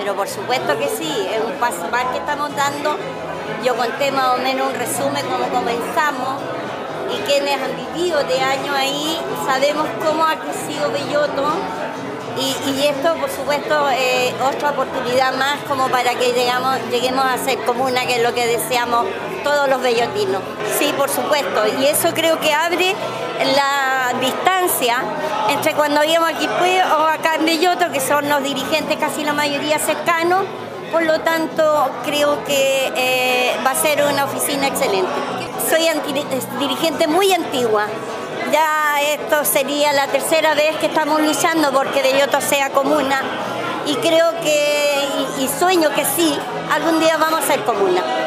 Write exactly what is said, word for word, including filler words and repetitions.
pero por supuesto que sí, es un paso más que estamos dando. Yo conté más o menos un resumen cómo comenzamos y quienes han vivido de años ahí sabemos cómo ha crecido Belloto y, y esto por supuesto es eh, otra oportunidad más como para que llegamos, lleguemos a ser comuna, que es lo que deseamos todos los bellotinos. Sí, por supuesto, y eso creo que abre la distancia entre cuando íbamos aquí pues, o acá en Belloto, que son los dirigentes casi la mayoría cercanos. Por lo tanto, creo que eh, va a ser una oficina excelente. Soy anti, dirigente muy antigua. Ya esto sería la tercera vez que estamos luchando porque Belloto sea comuna. Y creo que, y, y sueño que sí, algún día vamos a ser comuna.